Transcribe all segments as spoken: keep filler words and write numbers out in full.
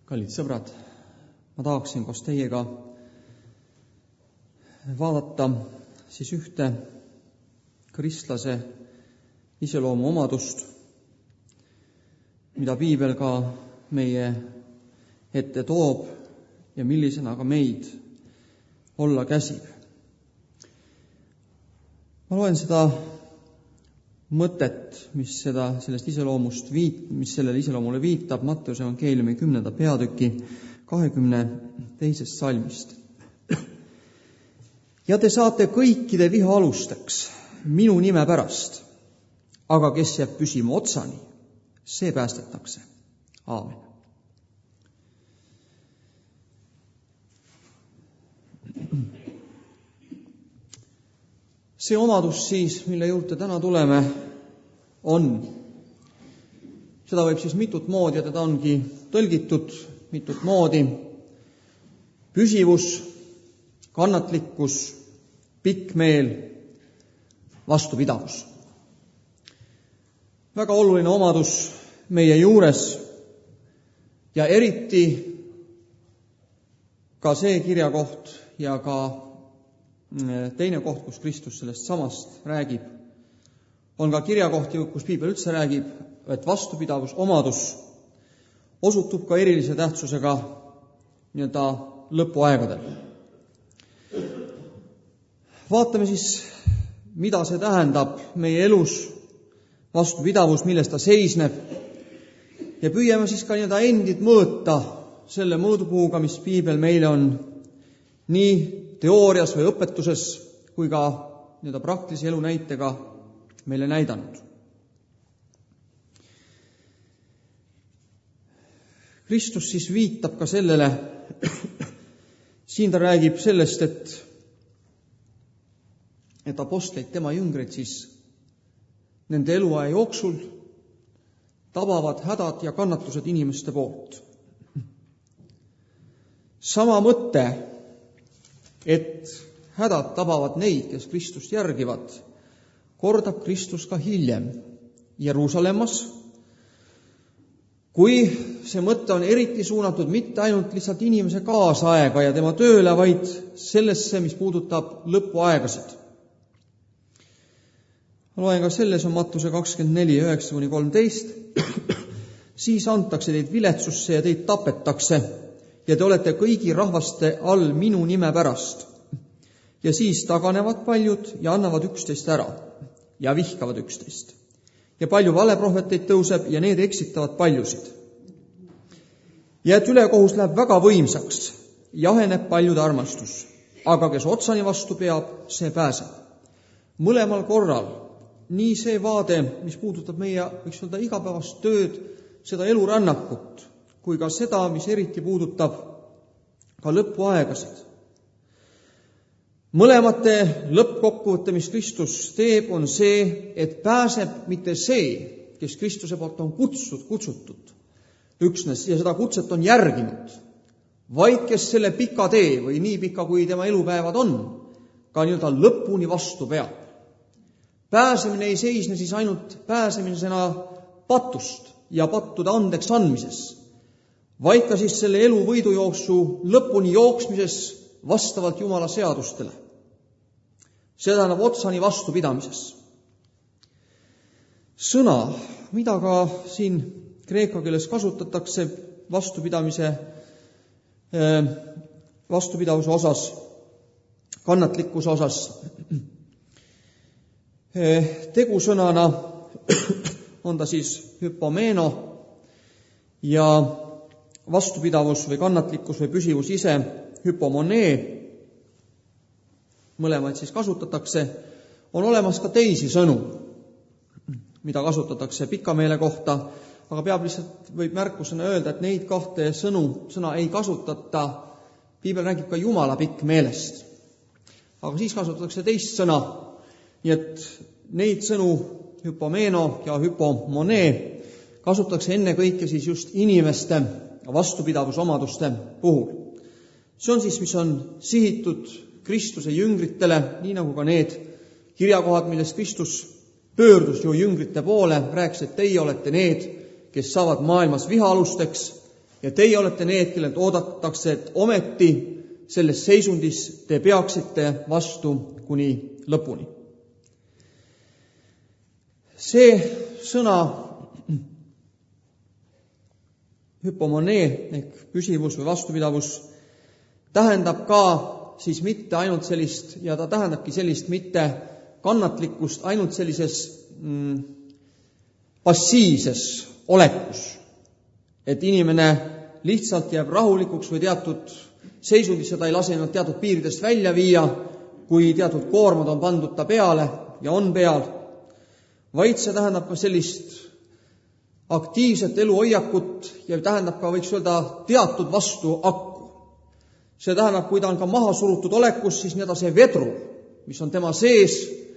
Kallid sõbrad, ma tahaksin koos teiega vaadata siis ühte kristlase iseloomu omadust, mida piibel ka meie ette toob ja millisena ka meid olla käsib. Ma loen seda mõtet, mis seda, sellest iseloomust viit, mis sellele iseloomule viitab, Matteuse evangeeliumi kümnenda peatüki kahekümne teisest salmist. Ja te saate kõikide viha alusteks minu nime pärast, aga kes jääb püsima otsani, see päästetakse. Aamen. See omadus siis, mille juurde täna tuleme, on. Seda võib siis mitut moodi ja teda ongi tõlgitud mitut moodi. Püsivus, kannatlikkus, pikk meel, vastupidavus. Väga oluline omadus meie juures ja eriti ka see kirjakoht ja ka teine koht, kus Kristus sellest samast räägib, on ka kirjakohti, kus piibel üldse räägib, et vastupidavus, omadus osutub ka erilise tähtsusega nii-öelda lõpuaegadel. Vaatame siis, mida see tähendab meie elus, vastupidavus, milles ta seisneb, ja püüame siis ka nii-öelda endid mõõta selle mõõdupuuga, mis piibel meile on nii teoorias või õpetuses kui ka nii-öelda praktilise elu näitega meile näidanud. Kristus siis viitab ka sellele, siin ta räägib sellest, et, et apostleid, tema jüngreid siis nende eluaja jooksul tabavad hädad ja kannatused inimeste poolt. Sama mõte, et hädad tabavad neid, kes Kristust järgivad, kordab Kristus ka hiljem Jeruusalemmas, kui see mõte on eriti suunatud mitte ainult lihtsalt inimese kaasaega ja tema tööle, vaid sellesse, mis puudutab lõpuaegasid. Ma loen ka selles on Mattuse kakskümmend neli, üheksa kuni kolmteist. Siis antakse teid viletsusse ja teid tapetakse ja te olete kõigi rahvaste all minu nime pärast. Ja siis taganevad paljud ja annavad üksteist ära ja vihkavad üksteist. Ja palju valeprohveteid tõuseb ja need eksitavad paljusid. Ja et ülekohus läheb väga võimsaks, jaheneb paljude armastus, aga kes otsani vastu peab, see pääseb. Mõlemal korral, nii see vaade, mis puudutab meie, võiks öelda, igapäevast tööd, seda elurännakut, kui ka seda, mis eriti puudutab ka lõpuaegasid. Mõlemate lõppkokkuvõtte, mis Kristus teeb, on see, et pääseb mitte see, kes Kristuse poolt on kutsud, kutsutud üksnes ja seda kutset on järginud, vaid kes selle pika tee või nii pika, kui tema elupäevad on, ka nii-öelda lõpuni vastu peab. Pääsemine ei seisne siis ainult pääsemisena patust ja pattude andeks andmises, vaid ka siis selle elu võidujooksu lõpuni jooksmises vastavalt Jumala seadustele. Seda annab otsani vastupidamises. Sõna, mida ka siin kreeka keeles kasutatakse vastupidamise, vastupidavuse osas, kannatlikkuse osas, tegusõnana on ta siis hypomeno ja vastupidavus või kannatlikkus või püsivus ise hypomonee, mõlemaid siis kasutatakse, on olemas ka teisi sõnu, mida kasutatakse pikameele kohta, aga peab lihtsalt, võib märkusena öelda, et neid kahte sõnu, sõna ei kasutata, piibel räägib ka Jumala pikkmeelest. Aga siis kasutatakse teist sõna, nii et neid sõnu, hypomeno ja hypomonee, kasutatakse enne kõike siis just inimeste vastupidavusomaduste puhul. See on siis, mis on sihitud Kristuse jüngritele, nii nagu ka need kirjakohad, milles Kristus pöördus ju jüngrite poole, rääkis, et teie olete need, kes saavad maailmas viha alusteks ja teie olete need, kellelt oodatakse, et ometi selles seisundis te peaksite vastu kuni lõpuni. See sõna hüpomonee ehk püsivus või vastupidavus tähendab ka siis mitte ainult sellist, ja ta tähendabki sellist mitte kannatlikkust ainult sellises mm, passiivses olekus, et inimene lihtsalt jääb rahulikuks või teatud seisundis, seda ei lase ennast teatud piiridest välja viia, kui teatud koormad on pandud ta peale ja on peal, vaid see tähendab ka sellist aktiivset eluhoiakut ja tähendab ka, võiks öelda, teatud vastuakku. See tähendab, kui ta on ka maha surutud olekus, siis nii-öelda see vedru, mis on tema sees,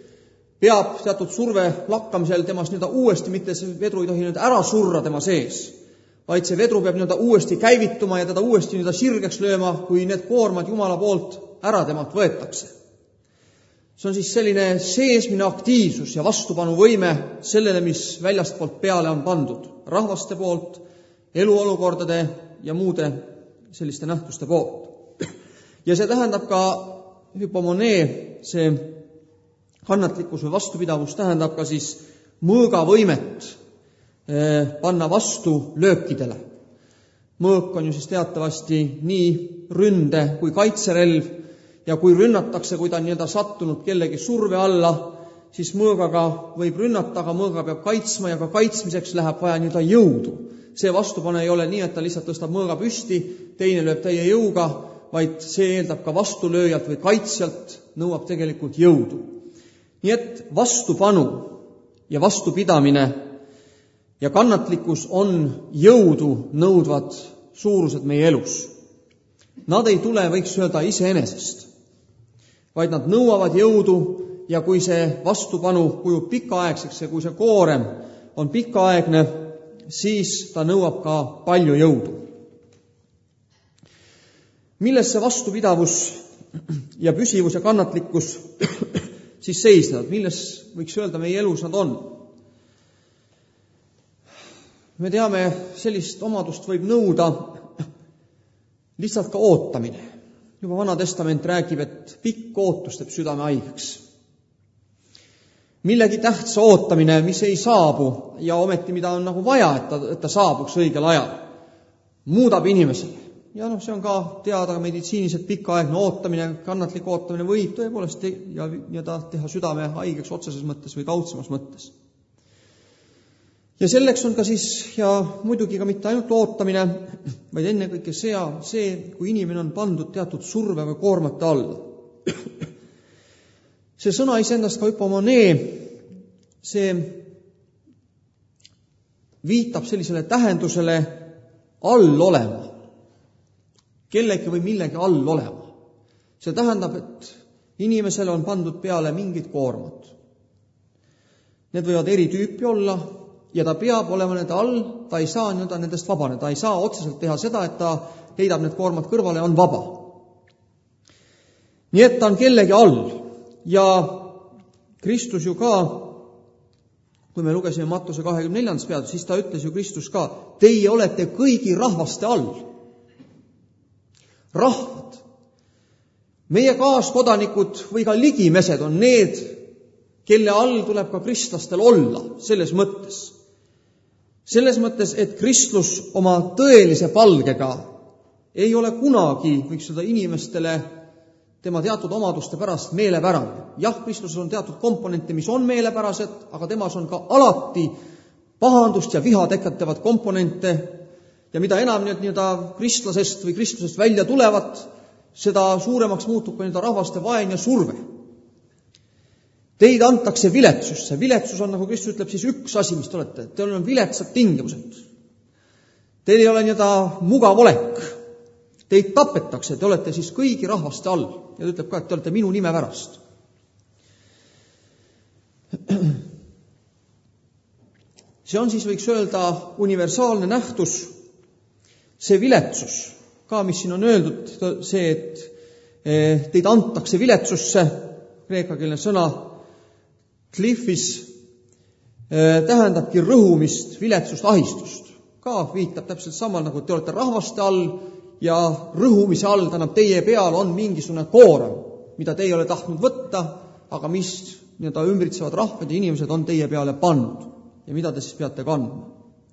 peab teatud surve lakkamisel temast nii-öelda uuesti, mitte see vedru ei tohi nii-öelda ära surra tema sees, vaid see vedru peab nii-öelda uuesti käivituma ja teda uuesti nii-öelda sirgeks lööma, kui need koormad Jumala poolt ära temalt võetakse. See on siis selline seesmine aktiivsus ja vastupanuvõime sellele, mis väljast poolt peale on pandud, rahvaste poolt, eluolukordade ja muude selliste nähtuste poolt. Ja see tähendab ka hüpomonee, see kannatlikkus või vastupidavus tähendab ka siis mõõgavõimet panna vastu löökidele. Mõõk on ju siis teatavasti nii ründe kui kaitserelv, ja kui rünnatakse, kui ta on nii-öelda sattunud kellegi surve alla, siis mõõgaga võib rünnata, aga mõõga peab kaitsma ja ka kaitsmiseks läheb vaja nii-öelda jõudu. See vastupane ei ole nii, et ta lihtsalt tõstab mõõga püsti, teine lööb täie jõuga, vaid see eeldab ka vastulööjalt või kaitsjalt, nõuab tegelikult jõudu. Nii et vastupanu ja vastupidamine ja kannatlikkus on jõudu nõudvad suurused meie elus. Nad ei tule, võiks öelda, iseenesest, vaid nad nõuavad jõudu ja kui see vastupanu kujub pikaaegseks ja kui see koorem on pikaaegne, siis ta nõuab ka palju jõudu. Milles see vastupidavus ja püsivus ja kannatlikkus siis seisnevad? Milles, võiks öelda, meie elus nad on? Me teame, sellist omadust võib nõuda lihtsalt ka ootamine. Juba Vana Testament räägib, et pikk ootus teeb südame haigeks. Millegi tähtsa ootamine, mis ei saabu ja ometi mida on nagu vaja, et ta, et ta saabuks õigel ajal, muudab inimesele. Ja noh, see on ka teada meditsiiniselt pikaaegne ootamine, kannatlik ootamine võib tõepoolest te- ja, ja ta teha südame haigeks otseses mõttes või kaudsemas mõttes. Ja selleks on ka siis, ja muidugi ka mitte ainult ootamine, vaid ennekõike see, see, kui inimene on pandud teatud surve või koormate alla. See sõna iseendast ka hüpomonee, see viitab sellisele tähendusele all olema, kellegi või millegi all olema. See tähendab, et inimesele on pandud peale mingid koormad. Need võivad eri tüüpi olla ja ta peab olema nende all, ta ei saa nii-öelda nendest vabaneda, ta ei saa otseselt teha seda, et ta heidab need koormad kõrvale ja on vaba. Nii et ta on kellegi all ja Kristus ju ka, kui me lugesime Mattuse kahekümne neljandas peatükis, siis ta ütles ju Kristus ka, teie olete kõigi rahvaste all. Rahvad, meie kaaskodanikud või ka ligimesed on need, kelle all tuleb ka kristlastel olla, selles mõttes. Selles mõttes, et Kristus oma tõelise palgega ei ole kunagi, võiks seda inimestele tema teatud omaduste pärast meelepärane. Jah, Kristuses on teatud komponente, mis on meelepärased, aga temas on ka alati pahandust ja viha tekitavad komponente ja mida enam need nii-öelda kristlasest või kristlusest välja tulevad, seda suuremaks muutub ka nii-öelda rahvaste vaen ja surve. Teid antakse viletsusse. Viletsus on, nagu Kristus ütleb, siis üks asi, mis te olete. Teil on viletsad tingimused. Teil ei ole nii-öelda mugav olek. Teid tapetakse, te olete siis kõigi rahvaste all. Ja ta ütleb ka, et te olete minu nime pärast. See on siis, võiks öelda, universaalne nähtus. See viletsus, ka mis siin on öeldud, see, et teid antakse viletsusse, kreekakeelne sõna, klifis, tähendabki rõhumist, viletsust, ahistust. ka viitab täpselt samal, nagu te olete rahvaste all ja rõhumise all, tähendab teie peal on mingisugune koorem, mida teie ei ole tahtnud võtta, aga mis nii-öelda ümbritsevad rahvad ja inimesed on teie peale pannud ja mida te siis peate kandma.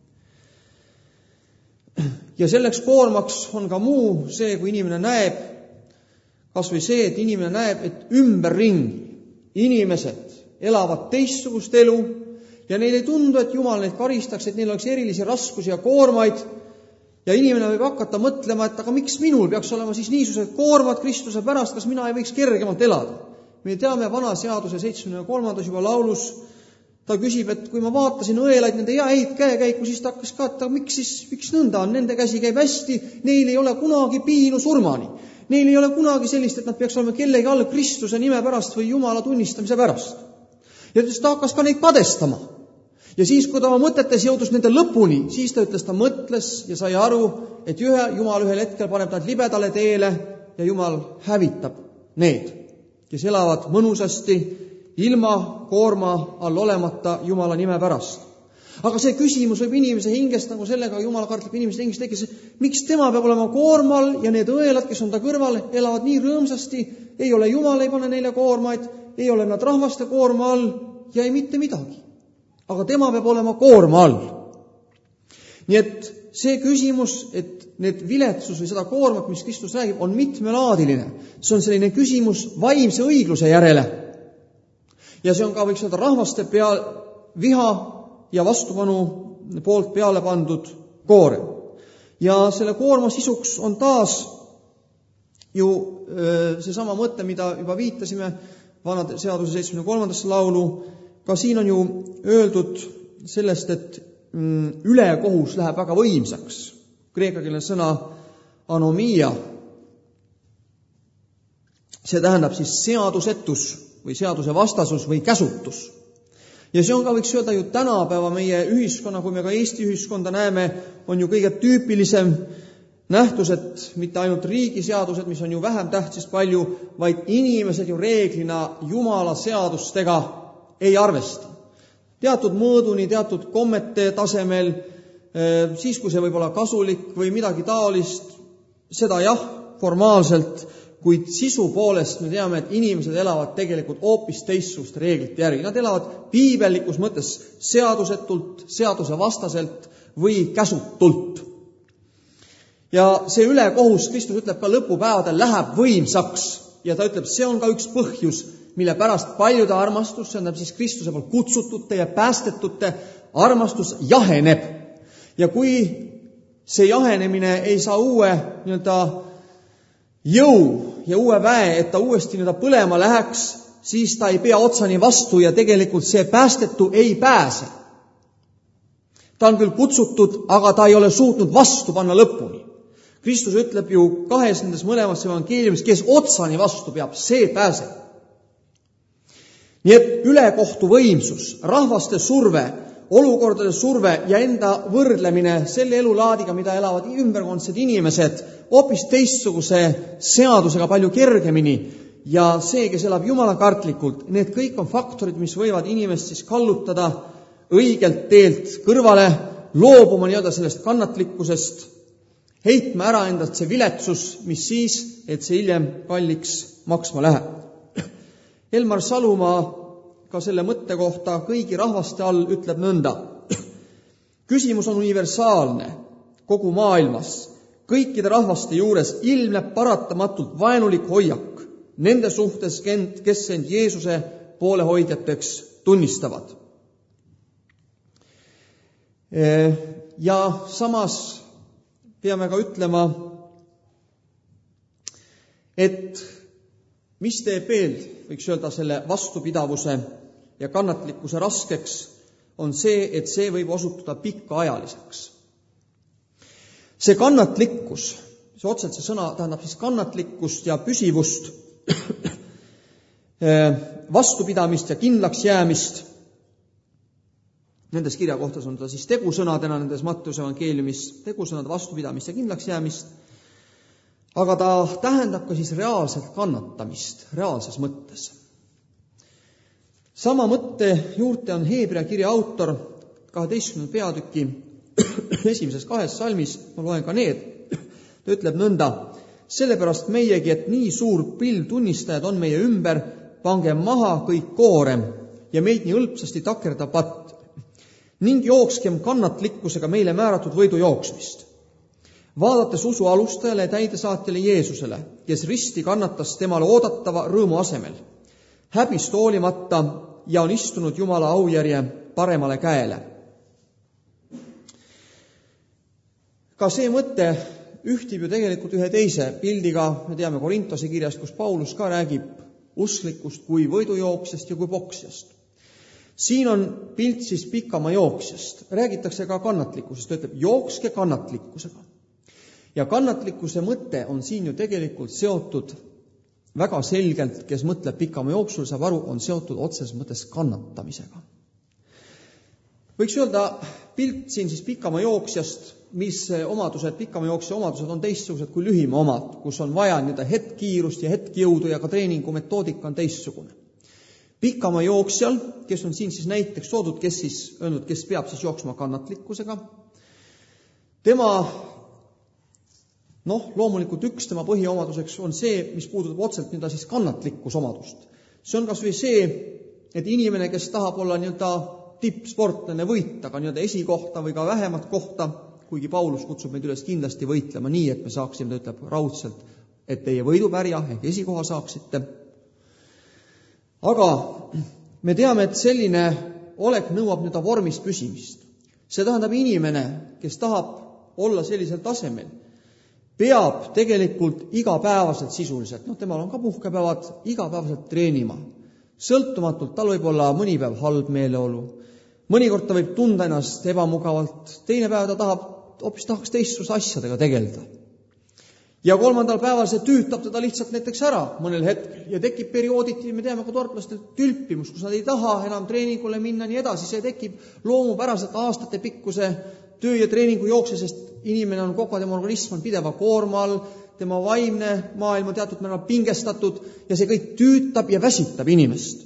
Ja selleks koormaks on ka muu see, kui inimene näeb, kas või see, et inimene näeb, et ümberringi inimesed elavad teistsugust elu ja neil ei tundu, et Jumal neid karistaks, et neil oleks erilisi raskusi ja koormaid ja inimene võib hakata mõtlema, et aga miks minul peaks olema siis niisugused koormad Kristuse pärast, kas mina ei võiks kergemalt elada. Me teame vana seaduse seitsmekümne kolmandas juba laulus, ta küsib, et kui ma vaatasin õelaid nende häid käekäiku, siis ta hakkas ka, et miks siis, miks nõnda on, nende käsi käib hästi, neil ei ole kunagi piinu surmani. Neil ei ole kunagi sellist, et nad peaks olema kellegi all Kristuse nime pärast või Jumala tunnistamise pärast. Ja ta hakkas ka neid kadestama. Ja siis, kui ta oma mõtetes jõudus nende lõpuni, siis ta ütles, ta mõtles ja sai aru, et ühe, Jumal ühel hetkel paneb nad libedale teele ja Jumal hävitab need, kes elavad mõnusasti, ilma koorma all olemata Jumala nime pärast. Aga see küsimus võib inimese hingest, nagu sellega Jumala kartlik inimese hingest tekkis, miks tema peab olema koormal ja need õelad, kes on ta kõrval, elavad nii rõõmsasti, ei ole Jumal, ei pane neile koormaid, ei ole nad rahvaste koorma all ja ei mitte midagi. Aga tema peab olema koorma all. Nii et see küsimus, et need viletsus või seda koormat, mis Kristus räägib, on mitmelaadiline. See on selline küsimus vaimse õigluse järele. Ja see on ka, võiks öelda, rahvaste peal viha ja vastupanu poolt peale pandud koorem. Ja selle koorma sisuks on taas ju seesama mõte, mida juba viitasime vana seaduse seitsmekümne kolmandasse laulu. Ka siin on ju öeldud sellest, et ülekohus läheb väga võimsaks. Kreekakeelne sõna anomia. See tähendab siis seadusetus või seaduse vastasus või käsutus. Ja see on ka, võiks öelda ju tänapäeva meie ühiskonna, kui me ka Eesti ühiskonda näeme, on ju kõige tüüpilisem nähtus, et mitte ainult riigiseadused, mis on ju vähem tähtis palju, vaid inimesed ju reeglina Jumala seadustega ei arvesta. Teatud mõõduni, teatud kommete tasemel, siis kui see võib olla kasulik või midagi taolist, seda jah, formaalselt, kuid sisu poolest me teame, et inimesed elavad tegelikult hoopis teistsugust reeglite järgi. Nad elavad piibellikus mõttes seadusetult, seaduse vastaselt või käsutult. Ja see ülekohus, Kristus ütleb ka lõpupäevadel, läheb võimsaks ja ta ütleb, see on ka üks põhjus, mille pärast paljude armastus, see on siis Kristuse poolt kutsutute ja päästetute armastus jaheneb. Ja kui see jahenemine ei saa uue nii-öelda jõu ja uue väe, et ta uuesti nii-öelda põlema läheks, siis ta ei pea otsani vastu ja tegelikult see päästetu ei pääse. Ta on küll kutsutud, aga ta ei ole suutnud vastu panna lõpuni. Kristus ütleb ju kahes nendes mõlemas evangeeliumis, kes otsani vastu peab, see pääseb. Nii et ülekohtu võimsus, rahvaste surve, olukordade surve ja enda võrdlemine selle elulaadiga, mida elavad ümberkondsed inimesed, hoopis teistsuguse seadusega palju kergemini ja see, kes elab Jumala kartlikult, need kõik on faktorid, mis võivad inimest siis kallutada õigelt teelt kõrvale, loobuma nii-öelda sellest kannatlikkusest, heitma ära endalt see viletsus, mis siis, et see hiljem kalliks maksma läheb. Elmar Salumaa ka selle mõtte kohta kõigi rahvaste all ütleb nõnda. Küsimus on universaalne kogu maailmas. Kõikide rahvaste juures ilmneb paratamatult vaenulik hoiak nende suhtes, kes end Jeesuse poolehoidjateks tunnistavad. Ja samas peame ka ütlema, et mis teeb veel, võiks öelda, selle vastupidavuse ja kannatlikkuse raskeks, on see, et see võib osutuda pikkaajaliseks. See kannatlikkus, see otseselt see sõna tähendab siis kannatlikkust ja püsivust, vastupidamist ja kindlaks jäämist. Nendes kirjakohtas on ta siis tegusõnadena, nendes Matteuse evangeeliumis tegusõnad, vastupidamist ja kindlaks jäämist. Aga ta tähendab ka siis reaalset kannatamist, reaalses mõttes. Sama mõtte juurde on Heebrea kirja autor kaheteistkümnenda peatüki esimeses kahes salmis, ma loen ka need, ta ütleb nõnda, sellepärast meiegi, et nii suur pill tunnistajad on meie ümber, pange maha kõik koorem ja meid nii õlpsasti takerda patt ning jookskem kannatlikkusega meile määratud võidu jooksmist. Vaadates usu alustajale ja täidesaatjale Jeesusele, kes risti kannatas temale oodatava rõõmu asemel, häbist hoolimata ja on istunud Jumala aujärje paremale käele. Ka see mõte ühtib ju tegelikult ühe teise pildiga, me teame Korintose kirjast, kus Paulus ka räägib usklikust kui võidujooksjast ja kui poksjast. Siin on pilt siis pikama jooksjast, räägitakse ka kannatlikkusest, ta ütleb, jookske kannatlikkusega. Ja kannatlikkuse mõte on siin ju tegelikult seotud väga selgelt, kes mõtleb pikama jooksul, saab aru, on seotud otseses mõttes kannatamisega. Võiks öelda, pilt siin siis pikama jooksjast, mis omadused, pikama jooksja omadused on teistsugused kui lühima omad, kus on vaja nii hetkkiirust ja hetkjõudu ja ka treeningu metoodika on teistsugune. Pikama jooksjal, kes on siin siis näiteks toodud, kes siis öelnud, kes peab siis jooksma kannatlikkusega, tema, noh, loomulikult üks tema põhiomaduseks on see, mis puudutab otselt nii-öelda siis kannatlikkusomadust. See on kas või see, et inimene, kes tahab olla nii-öelda tippsportlane võita, ka nii-öelda esikohta või ka vähemat kohta, kuigi Paulus kutsub meid üles kindlasti võitlema nii, et me saaksime, ta ütleb raudselt, et teie võidupärja ehk esikoha saaksite. Aga me teame, et selline olek nõuab nii-öelda vormis püsimist. See tähendab inimene, kes tahab olla sellisel tasemel, peab tegelikult igapäevaselt sisuliselt, noh, temal on ka puhkepäevad, igapäevaselt treenima. Sõltumatult, tal võib olla mõni päev halb meeleolu, mõnikord ta võib tunda ennast ebamugavalt, teine päev ta tahab, hoopis tahaks teistsuguse asjadega tegeleda. Ja kolmandal päeval see tüütab teda lihtsalt näiteks ära mõnel hetkel ja tekib periooditi, me teame ka tortlaste tülpimus, kus nad ei taha enam treeningule minna nii edasi, see tekib loomupäraselt aastate pikkuse töö ja treeningu jookse, sest inimene on kogu tema organism on pideva koorma all, tema vaimne maailm on teatud määral pingestatud ja see kõik tüütab ja väsitab inimest.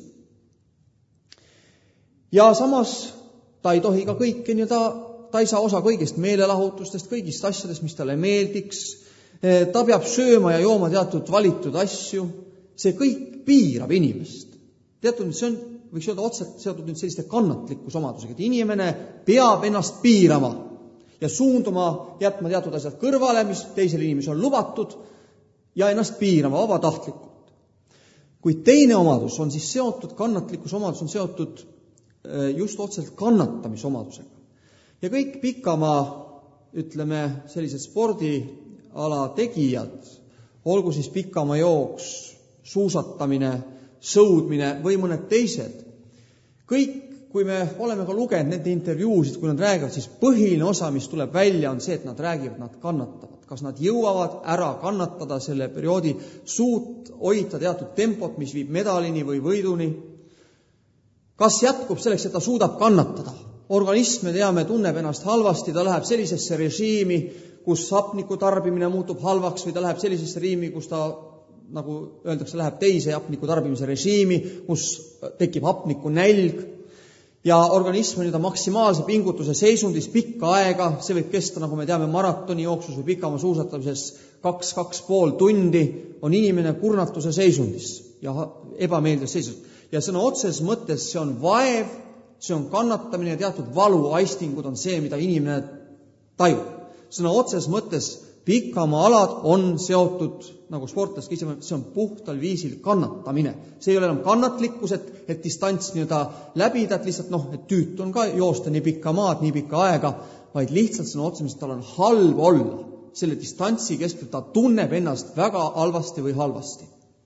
Ja samas ta ei tohi ka kõike, ta, ta ei saa osa kõigist meelelahutustest, kõigist asjadest, mis talle meeldiks, ta peab sööma ja jooma teatud valitud asju, see kõik piirab inimest. Teatud, see on, võiks öelda otseselt seotud nüüd selliste kannatlikkusomadusega, et inimene peab ennast piirama ja suunduma, jätma teatud asjad kõrvale, mis teisel inimesel on lubatud, ja ennast piirama vabatahtlikult. Kuid teine omadus on siis seotud, kannatlikkusomadus on seotud just otseselt kannatamisomadusega. Ja kõik pikama, ütleme, sellised spordiala tegijad, olgu siis pikama jooks, suusatamine, sõudmine või mõned teised, kõik, kui me oleme ka lugenud nende intervjuusid, kui nad räägivad, siis põhiline osa, mis tuleb välja, on see, et nad räägivad, nad kannatavad. Kas nad jõuavad ära kannatada selle perioodi, suut hoida teatud tempot, mis viib medalini või võiduni? Kas jätkub selleks, et ta suudab kannatada? Organism, me teame, tunneb ennast halvasti, ta läheb sellisesse režiimi, kus hapniku tarbimine muutub halvaks või ta läheb sellisesse režiimi, kus ta, nagu öeldakse, läheb teise hapniku tarbimise režiimi, kus tekib hapniku nälg ja organism on juba maksimaalse pingutuse seisundis pikka aega, see võib kesta, nagu me teame, maratoni jooksus või pikama suusatamises kaks, kaks pool tundi, on inimene kurnatuse seisundis ja ebameeldivas seisundis. Ja sõna otseses mõttes see on vaev, see on kannatamine ja teatud valuaistingud on see, mida inimene tajub. Sõna otseses mõttes pikama alad on seotud, nagu sportlas küsima, see on puhtal viisil kannatamine. See ei ole enam kannatlikkus, et, et distants nii-öelda läbida, et lihtsalt noh, et tüütu on ka joosta nii pikka maad, nii pikka aega, vaid lihtsalt sõna otseses, tal on halb olla. Selle distantsi keskel ta tunneb ennast väga halvasti või halvasti.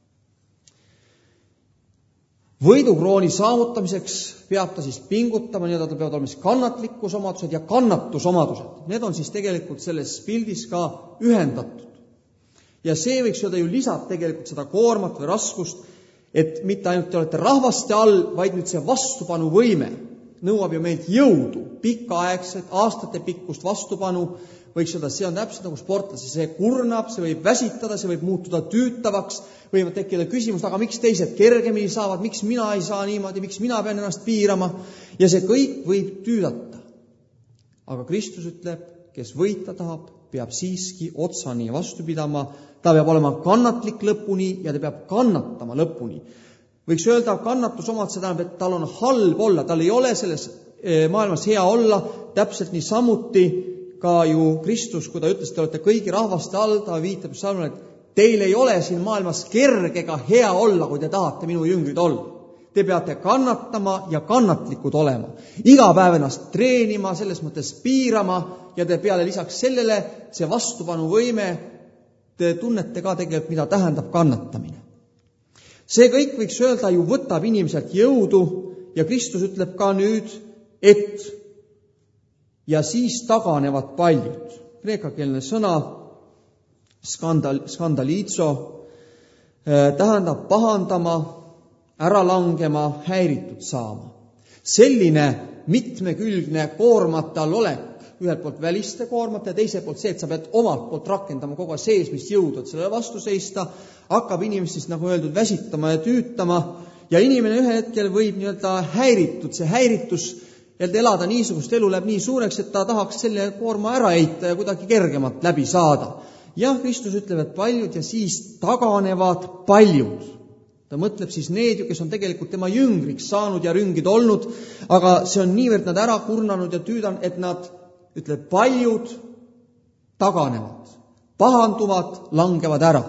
Võidukrooni saavutamiseks peab ta siis pingutama, nii et ta peavad olema kannatlikkusomadused ja kannatusomadused. Need on siis tegelikult selles pildis ka ühendatud. Ja see võiks öelda ju lisab tegelikult seda koormat või raskust, et mitte ainult te olete rahvaste all, vaid nüüd see vastupanu võime nõuab ju meilt jõudu, pikaaegset, aastate pikkust vastupanu, võiks öelda, see on täpselt nagu sportlasi, see kurnab, see võib väsitada, see võib muutuda tüütavaks, võivad tekkida küsimus, aga miks teised kergemini saavad, miks mina ei saa niimoodi, miks mina pean ennast piirama, ja see kõik võib tüüdata. Aga Kristus ütleb, kes võita tahab, peab siiski otsani vastu pidama, ta peab olema kannatlik lõpuni ja ta peab kannatama lõpuni. Võiks öelda, kannatus omalt see tähendab, et tal on halb olla, tal ei ole selles maailmas hea olla, täpselt nii samuti ka ju Kristus, kui ta ütles, te olete kõigi rahvaste all, ta viitab salmale, et teil ei ole siin maailmas kerge ega hea olla, kui te tahate minu jüngrid olla. Te peate kannatama ja kannatlikud olema. Iga päev ennast treenima, selles mõttes piirama ja te peale lisaks sellele, see vastupanuvõime, te tunnete ka tegelikult, mida tähendab kannatamine. See kõik võiks öelda ju võtab inimeselt jõudu ja Kristus ütleb ka nüüd, et ja siis taganevad paljud. Kreekakeelne sõna skandal, skandaliitso tähendab pahandama, ära langema, häiritud saama. Selline mitmekülgne koormate all olek, ühelt poolt väliste koormate ja teiselt poolt see, et sa pead omalt poolt rakendama kogu seesmist jõudu, et sellele vastu seista, hakkab inimest siis, nagu öeldud, väsitama ja tüütama ja inimene ühe hetkel võib nii-öelda häiritud, see häiritus ja elada niisugust elu läheb nii suureks, et ta tahaks selle koorma ära heita ja kuidagi kergemalt läbi saada. Ja Kristus ütleb, et paljud ja siis taganevad paljud. Ta mõtleb siis need, kes on tegelikult tema jüngriks saanud ja rüngid olnud, aga see on niivõrd nad ära kurnanud ja tüüdan, et nad, ütleb, paljud taganevad, pahanduvad, langevad ära.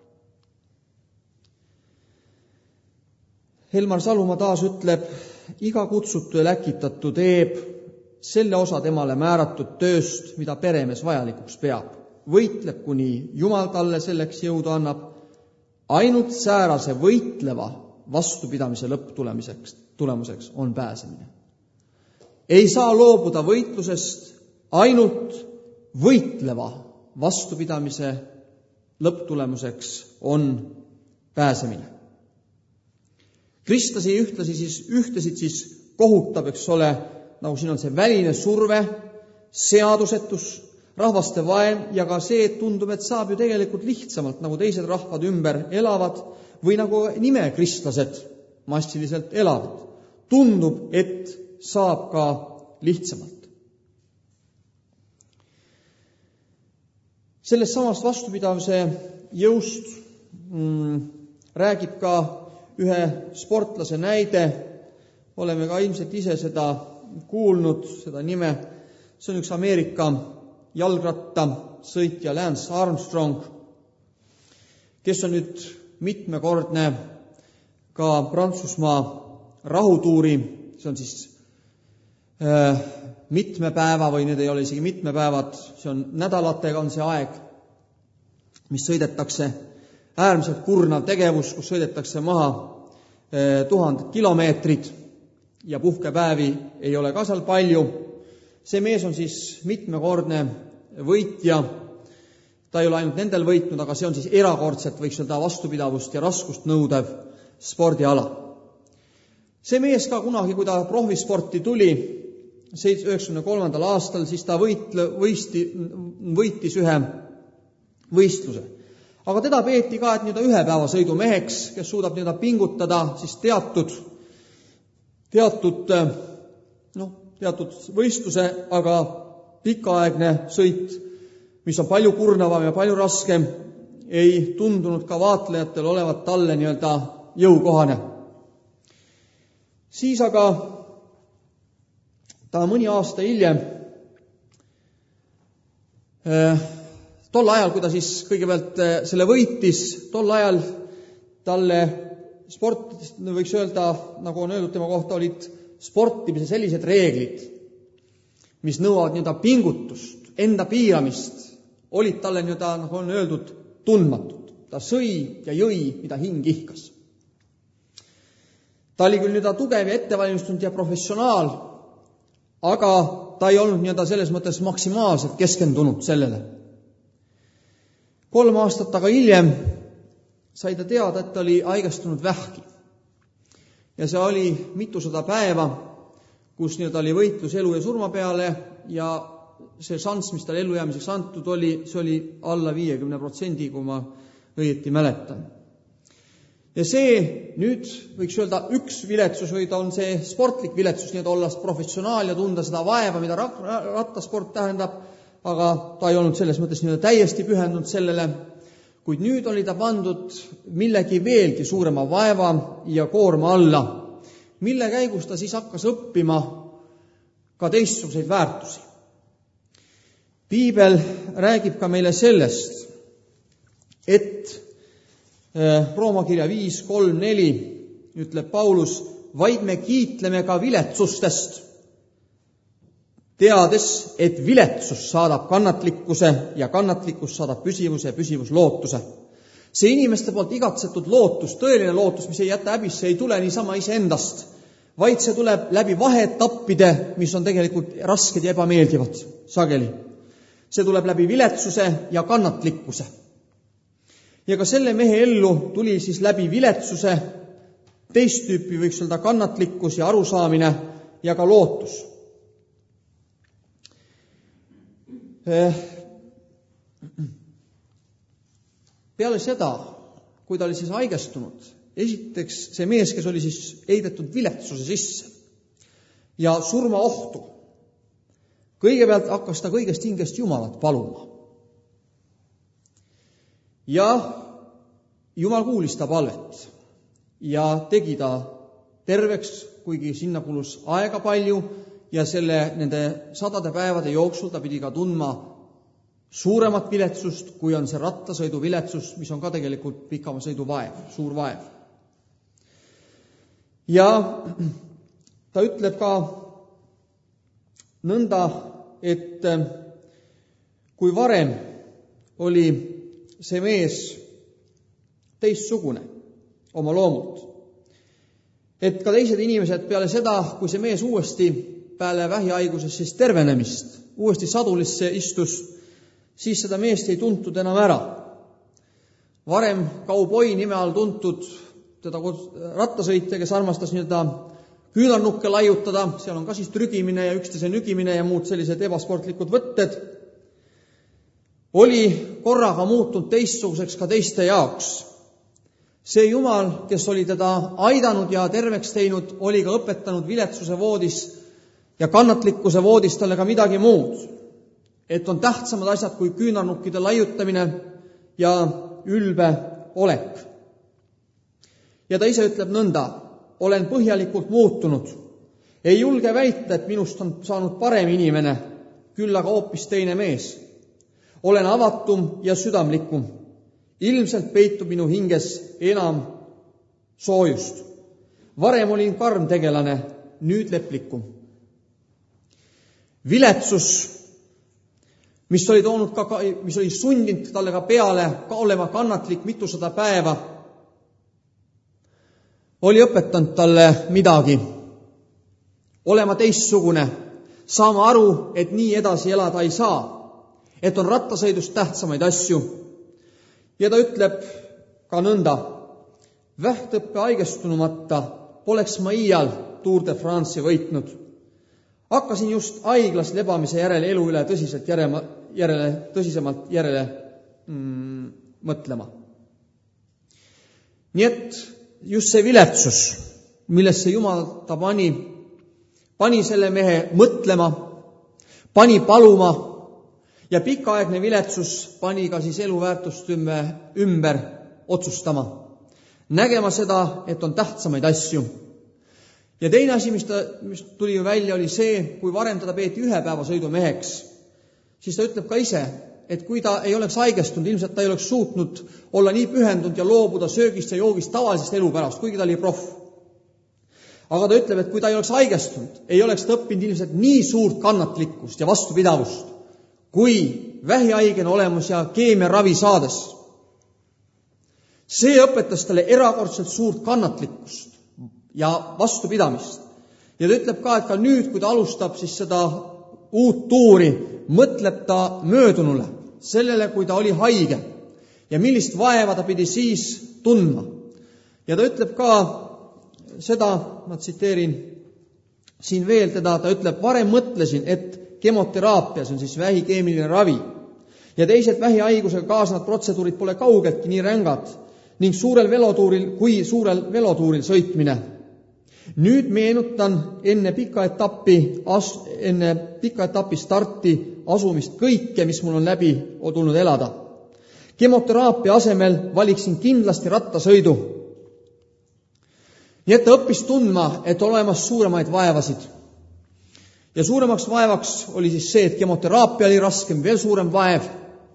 Helmar Salumaa taas ütleb, iga kutsutu ja läkitatu teeb selle osa temale määratud tööst, mida peremees vajalikuks peab. Võitleb, kuni Jumal talle selleks jõudu annab. Ainult säärase võitleva vastupidamise lõpptulemiseks tulemuseks on pääsemine. Ei saa loobuda võitlusest, ainult võitleva vastupidamise lõpptulemuseks on pääsemine. Kristlasi ühtlasi siis, ühtesid siis kohutab, eks ole, nagu siin on see väline surve, seadusetus, rahvaste vaen ja ka see, et tundub, et saab ju tegelikult lihtsamalt, nagu teised rahvad ümber elavad või nagu nime kristlased massiliselt elavad. Tundub, et saab ka lihtsamalt. Sellest samast vastupidavuse jõust mm, räägib ka ühe sportlase näide. Oleme ka ilmselt ise seda kuulnud, seda nime. See on üks Ameerika jalgratta sõitja Lance Armstrong, kes on nüüd mitmekordne ka Prantsusmaa rahutuuri, see on siis äh, mitme päeva või need ei ole isegi mitme päevad, see on nädalatega on see aeg, mis sõidetakse, äärmiselt kurnav tegevus, kus sõidetakse maha äh, tuhanded kilomeetrid ja puhkepäevi ei ole ka seal palju. See mees on siis mitmekordne võitja, ta ei ole ainult nendel võitnud, aga see on siis erakordselt, võiks öelda, vastupidavust ja raskust nõudev spordiala. See mees ka kunagi, kui ta profisporti tuli, üheksakümne kolmandal aastal, siis ta võitle, võisti, võitis ühe võistluse. Aga teda peeti ka, et nii-öelda ühe päeva sõidumeheks, kes suudab nii-öelda pingutada siis teatud, teatud, noh, teatud võistluse, aga pikaaegne sõit, mis on palju kurnavam ja palju raskem, ei tundunud ka vaatlejatel olevat talle nii-öelda jõukohane. Siis aga ta mõni aasta hiljem, tol ajal, kui ta siis kõigepealt selle võitis, tol ajal talle sport, võiks öelda, nagu on öeldud tema kohta, olid sportimise sellised reeglid, mis nõuavad nii-öelda pingutust, enda piiramist, olid talle nii-öelda, nagu on öeldud, tundmatud. Ta sõi ja jõi, mida hing ihkas. Ta oli küll nii-öelda tugev ja ettevalmistunud ja professionaal, aga ta ei olnud nii-öelda selles mõttes maksimaalselt keskendunud sellele. Kolm aastat aga hiljem sai ta teada, et ta oli haigestunud vähki. Ja see oli mitusada päeva, kus nii-öelda oli võitlus elu ja surma peale ja see šans, mis tal ellujäämiseks antud oli, see oli alla viiekümne protsendi, kui ma õieti mäletan. Ja see nüüd võiks öelda üks viletsus või ta on see sportlik viletsus, nii et olla professionaal ja tunda seda vaeva, mida rattasport tähendab, aga ta ei olnud selles mõttes nii täiesti pühendunud sellele, kuid nüüd oli ta pandud millegi veelgi suurema vaeva ja koorma alla, mille käigus ta siis hakkas õppima ka teistsuguseid väärtusi. Piibel räägib ka meile sellest, et Rooma kirja viis, kolm, neli ütleb Paulus, vaid me kiitleme ka viletsustest, teades, et viletsus saadab kannatlikkuse ja kannatlikkus saadab püsivuse ja püsivus lootuse. See inimeste poolt igatsetud lootus, tõeline lootus, mis ei jäta häbisse, ei tule niisama iseendast, vaid see tuleb läbi vaheetappide, mis on tegelikult rasked ja ebameeldivad sageli. See tuleb läbi viletsuse ja kannatlikkuse. Ja ka selle mehe ellu tuli siis läbi viletsuse teist tüüpi, võiks öelda kannatlikkus ja arusaamine ja ka lootus. Peale seda, kui ta oli siis haigestunud, esiteks see mees, kes oli siis heidetud viletsuse sisse ja surma ohtu, kõigepealt hakkas ta kõigest hingest Jumalat paluma. Ja Jumal kuulis ta palvet ja tegi ta terveks, kuigi sinna kulus aega palju ja selle nende sadade päevade jooksul ta pidi ka tundma suuremat viletsust, kui on see rattasõidu viletsus, mis on ka tegelikult pikama sõidu vaev, suur vaev. Ja ta ütleb ka nõnda, et kui varem oli see mees teistsugune oma loomult, et ka teised inimesed peale seda, kui see mees uuesti peale vähihaiguses siis tervenemist, uuesti sadulisse istus, siis seda meest ei tuntud enam ära. Varem kauboi nime all tuntud teda rattasõitja, kes armastas nii-öelda küünarnukke laiutada, seal on ka siis trügimine ja üksteise nügimine ja muud sellised ebasportlikud võtted, oli korraga muutunud teistsuguseks ka teiste jaoks. See Jumal, kes oli teda aidanud ja terveks teinud, oli ka õpetanud viletsuse voodis ja kannatlikkuse voodis talle ka midagi muud. Et on tähtsamad asjad kui küünarnukkide laiutamine ja ülbe olek. Ja ta ise ütleb nõnda, olen põhjalikult muutunud. Ei julge väita, et minust on saanud parem inimene, küll aga hoopis teine mees. Olen avatum ja südamlikum. Ilmselt peitub minu hinges enam soojust. Varem olin karm tegelane, nüüd leplikum. Viletsus, mis oli toonud ka, mis oli sundinud talle ka peale ka olema kannatlik mitusada päeva, oli õpetanud talle midagi. Olema teistsugune, saama aru, et nii edasi elada ei saa, et on rattasõidust tähtsamaid asju. Ja ta ütleb ka nõnda, vähtõppe haigestunumata poleks ma iial Tour de France'i võitnud. Hakkasin just haiglas lebamise järele elu üle tõsiselt järele, järele, tõsisemalt järele mm, mõtlema. Nii et just see viletsus, millesse Jumal ta pani, pani selle mehe mõtlema, pani paluma ja pikaaegne viletsus pani ka siis eluväärtust ümber otsustama, nägema seda, et on tähtsamaid asju. Ja teine asi, mis, ta, mis tuli ju välja, oli see, kui varem teda peeti ühe päeva sõidumeheks, siis ta ütleb ka ise, et kui ta ei oleks haigestunud, ilmselt ta ei oleks suutnud olla nii pühendunud ja loobuda söögist ja joogist tavalisest elu pärast, kuigi ta oli proff. Aga ta ütleb, et kui ta ei oleks haigestunud, ei oleks ta õppinud ilmselt nii suurt kannatlikkust ja vastupidavust, kui vähihaigena olemus ja keemiaravi saades. See õpetas talle erakordselt suurt kannatlikkust ja vastupidamist. Ja ta ütleb ka, et ka nüüd, kui ta alustab siis seda uut tuuri, mõtleb ta möödunule, sellele, kui ta oli haige ja millist vaeva ta pidi siis tundma. Ja ta ütleb ka seda, ma tsiteerin siin veel teda, ta ütleb, varem mõtlesin, et kemoteraapia, see on siis vähi keemiline ravi, ja teised vähihaigusega kaasnevad protseduurid pole kaugeltki nii rängad, ning suurel velotuuril, kui suurel velotuuril sõitmine. Nüüd meenutan enne pika etappi, as, enne pika etapi starti asumist kõike, mis mul on läbi tulnud elada. Kemoteraapia asemel valiksin kindlasti rattasõidu. Nii et ta õppis tundma, et olemas suuremaid vaevasid. Ja suuremaks vaevaks oli siis see, et kemoteraapia oli raskem, veel suurem vaev,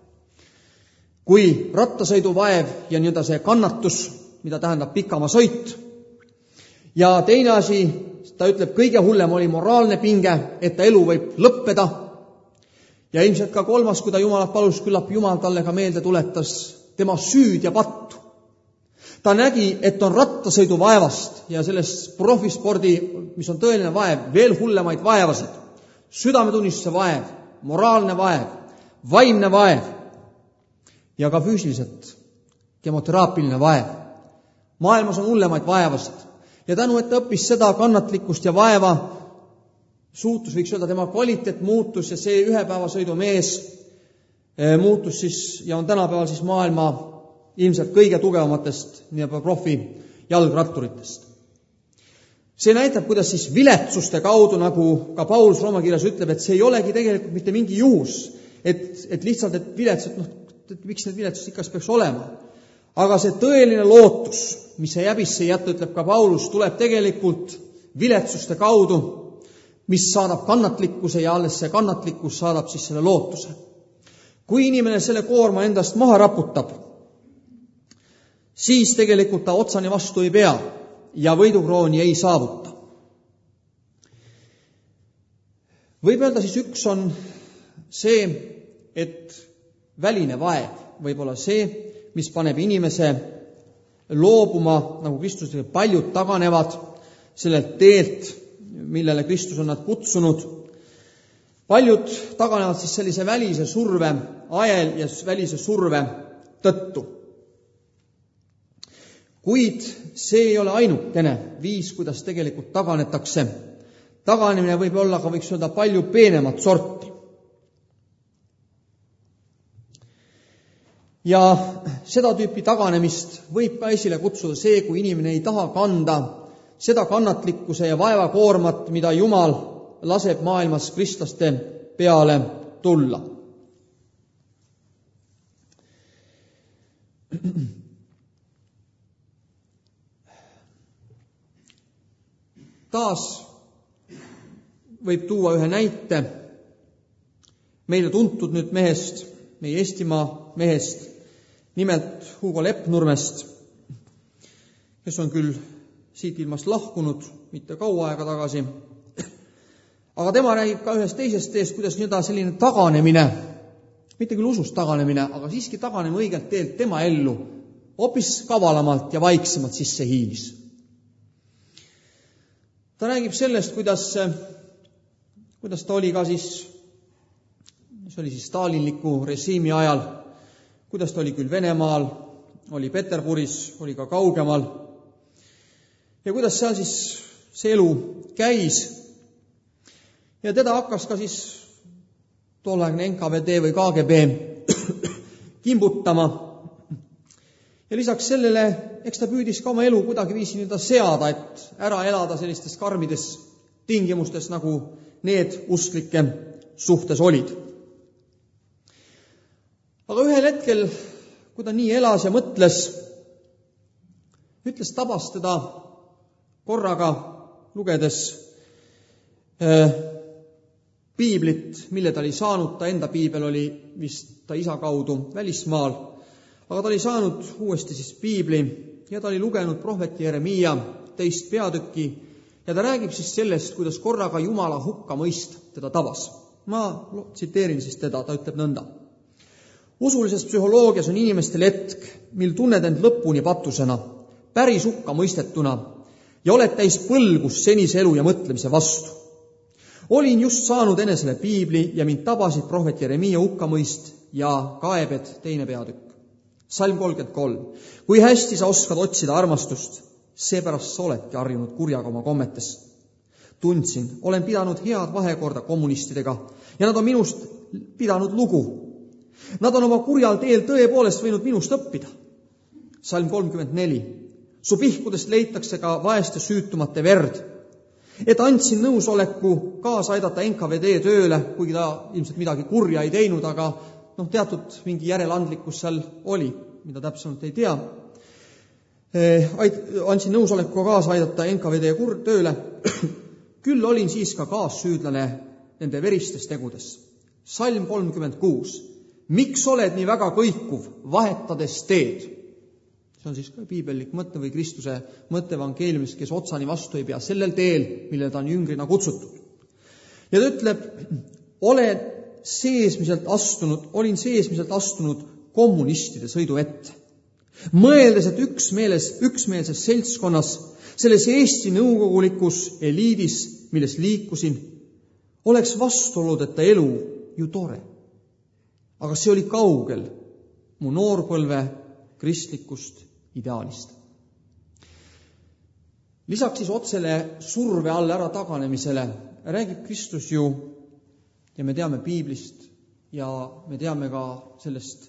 kui rattasõidu vaev ja nii-öelda see kannatus, mida tähendab pikama sõit. Ja teine asi, ta ütleb, kõige hullem oli moraalne pinge, et ta elu võib lõppeda. Ja ilmselt ka kolmas, kui ta Jumalat palus, küllap Jumal talle ka meelde tuletas tema süüd ja pattu. Ta nägi, et on rattasõidu vaevast ja selles profispordi, mis on tõeline vaev, veel hullemaid vaevasid. Südametunnistuse vaev, moraalne vaev, vaimne vaev ja ka füüsiliselt kemoteraapiline vaev. Maailmas on hullemaid vaevasid. Ja tänu, et ta õppis seda kannatlikkust ja vaeva, suutus, võiks öelda, tema kvaliteet muutus ja see ühepäevasõidu mees muutus siis ja on tänapäeval siis maailma ilmselt kõige tugevamatest nii-öelda profi jalgratturitest. See näitab, kuidas siis viletsuste kaudu, nagu ka Paulus Rooma kirjas ütleb, et see ei olegi tegelikult mitte mingi juhus, et, et lihtsalt, et viletsud, noh, et miks need viletsused ikkas peaks olema. Aga see tõeline lootus, mis see jäbisse jätta, ütleb ka Paulus, tuleb tegelikult viletsuste kaudu, mis saadab kannatlikkuse ja alles see kannatlikkus saadab siis selle lootuse. Kui inimene selle koorma endast maha raputab, siis tegelikult ta otsani vastu ei pea ja võidukrooni ei saavuta. Võib öelda siis üks on see, et väline vaev võib olla see, mis paneb inimese loobuma, nagu Kristus ütleb, paljud taganevad sellelt teelt, millele Kristus on nad kutsunud. Paljud taganevad siis sellise välise surve ajel ja välise surve tõttu. Kuid see ei ole ainukene viis, kuidas tegelikult taganetakse. Taganemine võib olla ka, võiks öelda, palju peenemat sorti. Ja seda tüüpi taganemist võib ka esile kutsuda see, kui inimene ei taha kanda seda kannatlikkuse ja vaevakoormat, mida Jumal laseb maailmas kristlaste peale tulla. Taas võib tuua ühe näite meile tuntud nüüd mehest, meie Eestimaa mehest, nimelt Hugo Leppnurmest, kes on küll siit ilmast lahkunud mitte kaua aega tagasi. Aga tema räägib ka ühest teisest teest, kuidas nii-öelda selline taganemine, mitte küll usust taganemine, aga siiski taganema õigelt teelt tema ellu, hoopis kavalamalt ja vaiksemalt sisse hiilis. Ta räägib sellest, kuidas, kuidas ta oli ka siis, see oli siis stalinliku režiimi ajal, kuidas ta oli küll Venemaal, oli Peterburis, oli ka kaugemal. Ja kuidas seal siis see elu käis. Ja teda hakkas ka siis tolleaegne N K V D või K G B kimbutama. Ja lisaks sellele, eks ta püüdis ka oma elu kuidagi viisi nii-öelda seada, et ära elada sellistes karmides tingimustes, nagu need usklike suhtes olid. Aga ühel hetkel, kui ta nii elas ja mõtles, ütles tabas teda korraga lugedes äh, piiblit, mille ta oli saanud, ta enda piibel oli vist ta isa kaudu välismaal, aga ta oli saanud uuesti siis piibli ja ta oli lugenud prohveti Jeremiia teist peatükki ja ta räägib siis sellest, kuidas korraga Jumala hukka mõist teda tabas. Ma tsiteerin siis teda, ta ütleb nõnda. Usulises psühholoogias on inimestel hetk, mil tunned end lõpuni patusena, päris hukka mõistetuna ja oled täis põlgus senise elu ja mõtlemise vastu. Olin just saanud enesele piibli ja mind tabasid prohvet Jeremiia hukkamõist ja kaebed teine peatükk. Salm kolmkümmend kolm. Kui hästi sa oskad otsida armastust, seepärast sa oledki harjunud kurjaga oma kommetes. Tundsin, olen pidanud head vahekorda kommunistidega ja nad on minust pidanud lugu. Nad on oma kurjal teel tõepoolest võinud minust õppida. Salm kolmkümmend neli. Su pihkudest leitakse ka vaeste süütumate verd. Et andsin nõusoleku kaasa aidata N K V D tööle, kuigi ta ilmselt midagi kurja ei teinud, aga noh, teatud mingi järeleandlikkus seal oli, mida täpsemalt ei tea. Andsin nõusoleku kaasa aidata N K V D tööle. Küll olin siis ka kaassüüdlane nende veristes tegudes. Salm kolmkümmend kuus. Miks oled nii väga kõikuv, vahetades teed? See on siis ka piibellik mõte või Kristuse mõte evangeeliumist, kes otsani vastu ei pea sellel teel, mille ta on jüngrina kutsutud. Ja ta ütleb, olen seesmiselt astunud, olin seesmiselt astunud kommunistide sõidu ette. Mõeldes, et üksmeeles, üksmeelses seltskonnas, selles Eesti nõukogulikus eliidis, milles liikusin, oleks vastuoludeta elu ju tore. Aga see oli kaugel mu noorpõlve kristlikust ideaalist. Lisaks siis otsele surve all ära taganemisele räägib Kristus ju, ja me teame piiblist ja me teame ka sellest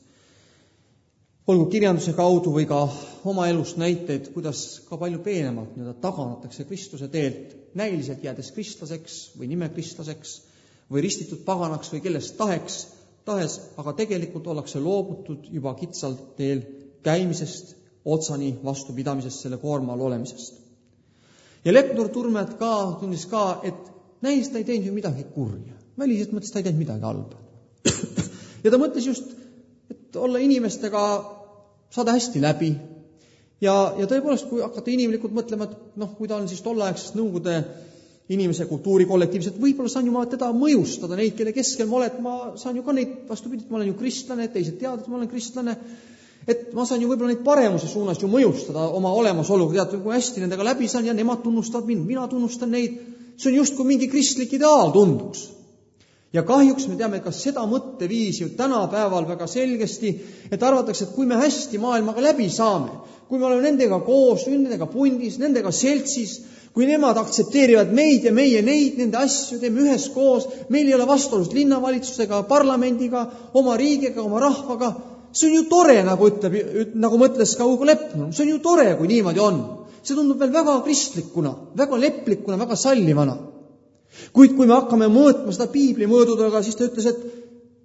olgu kirjanduse kaudu või ka oma elust näiteid, kuidas ka palju peenemalt nii taganatakse Kristuse teelt, näiliselt jäädes kristlaseks või nimekristlaseks või ristitud paganaks või kellest taheks, tahes, aga tegelikult ollakse loobutud juba kitsalt teel käimisest, otsani vastupidamisest, selle koorma all olemisest. Ja Lepnor Turmet ka tundis ka, et näis ta ei teinud ju midagi kurja. Väliselt mõtles ta ei teinud midagi halba. Ja ta mõtles just, et olla inimestega, saada hästi läbi. Ja, ja tõepoolest, kui hakata inimlikult mõtlema, et noh, kui ta on siis tolleaegsest Nõukogude inimese kultuurikollektiivselt, võib-olla saan ju ma teda mõjustada, neid, kelle keskel ma olen, ma saan ju ka neid vastupidi, et ma olen ju kristlane, teised teavad, et ma olen kristlane, et ma saan ju võib-olla neid paremuse suunas ju mõjustada oma olemasoluga, tead, kui hästi nendega läbi saan ja nemad tunnustavad mind, mina tunnustan neid, see on just kui mingi kristlik ideaal tunduks. Ja kahjuks me teame ka seda mõtteviisi ju tänapäeval väga selgesti, et arvatakse, et kui me hästi maailmaga läbi saame, kui me oleme nendega koos, nendega pundis, nendega seltsis, kui nemad aktsepteerivad meid ja meie neid, nende asju teeme ühes koos, meil ei ole vastuolust linnavalitsusega, parlamendiga, oma riigiga, oma rahvaga, see on ju tore, nagu ütleb, nagu mõtles ka Ugo Lepnor, see on ju tore, kui niimoodi on. See tundub veel väga kristlikuna, väga leplikuna, väga sallivana. Kuid kui me hakkame mõõtma seda piibli mõõdudega, siis ta ütles, et